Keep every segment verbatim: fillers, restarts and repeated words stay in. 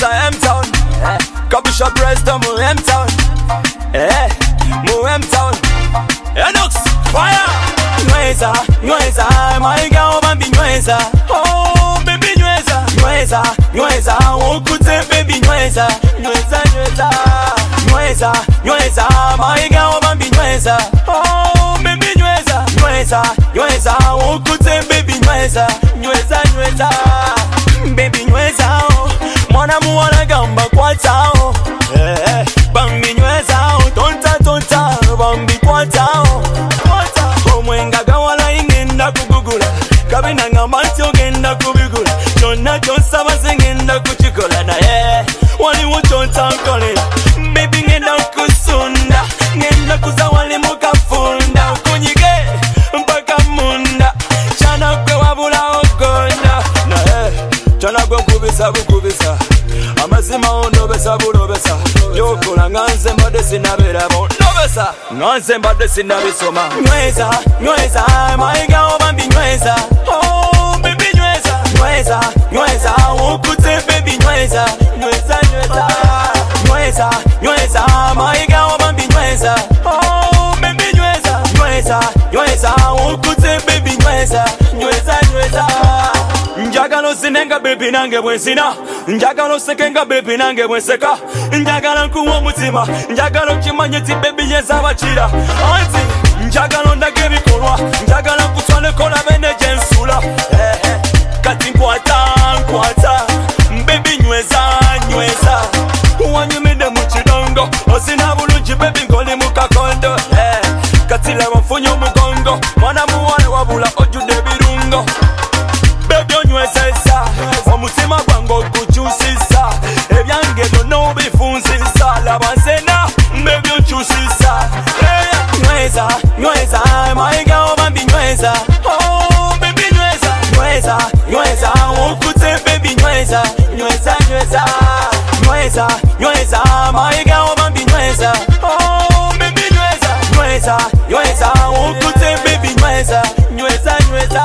M-Town. Eh, Kabisha Presto mu M-Town. Eh, mu M-Town. Enux, fire. Nyweza, nyweza, my girl baby nyweza. Oh baby nyweza, nyweza, nyweza, ukute baby nyweza, nyweza, nyweza, nyweza, nyweza, my girl baby nyweza. Oh baby nyweza, nyweza, nyweza, ukute baby nyweza, nyweza, nyweza, baby nyweza. Mwana muwana gamba kwata oh. Eh, bambi nyweza oh. Tonta tonta bambi kwata oh. Kwata omwenga gawala ingenda kugugula kabina ngamba nti ogenda kubigula kyonna kyonsaba ngenda kukikola naye waliwo kyontankolera baby ngenda kusunda ngenda kuza wali mukafunda kunyige mpaka munda kyana gwe wabula ogonda naye kyana gwe nkubisa bukubisa amazima ondobesa bulobesa yokola nganze mbadde sinabirabo ndobesa nganze mbadde sinabisoma nyweza nyweza my girl bambi nyweza oh baby nyweza nyweza nyweza ukute baby nyweza nyweza nyweza nyweza nyweza my girl bambi nyweza oh baby nyweza nyweza nyweza ukute baby nyweza nyweza nyweza njagala osinenga baby nange bwensina njagala osekenga baby nange bwenseka njagala nkuwa omutima njagala okimanye ti baby yezabakira anti njagala ondage ebikolwa njagala nkutwaleko labene gyensula kati nkwata nkwata baby nyweza nyweza wanyumide mu kidongo osina bulungi baby ngoli mu kakondo kati laba nfunye omugongo mwana muwala wabula ojjudde ebirungo baby onywezeza omutima gwange ogukyusisa ebyange byonna obifunzisa laba nzena baby onkyusisa nyweza nyweza my girl bambi nyweza oh baby nyweza nyweza nyweza ukute baby nyweza nyweza nyweza nyweza nyweza my girl bambi nyweza oh baby nyweza nyweza nyweza ukute baby nyweza nyweza nyweza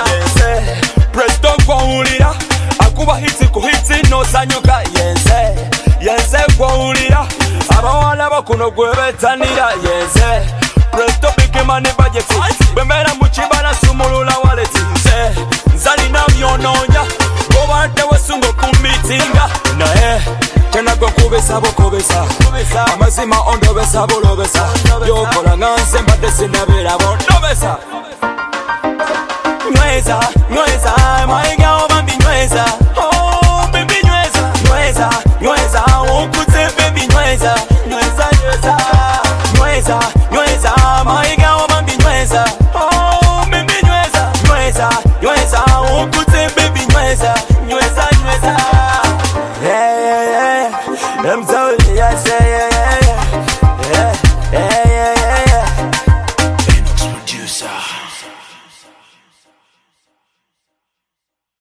Presto gwawulira akuba hiti ku hiti nosanyuka yenze yenze gwawulira abawala bakuno gwebetanira yenze Presto big money budget bemera mu kibala sumulula wallet nze nzalina byononya obadde wesunga okumitinga naye kyana gwe kubisa bukubisa amazima ondobesa bulobesa yokola nganze mbadde sinabirabo ndobesa nyweza nyweza my girl bambi nyweza oh baby nyweza nyweza nyweza ukute baby nyweza nyweza nyweza nyweza nyweza my girl bambi nyweza oh baby nyweza nyweza nyweza ukute baby nyweza nyweza nyweza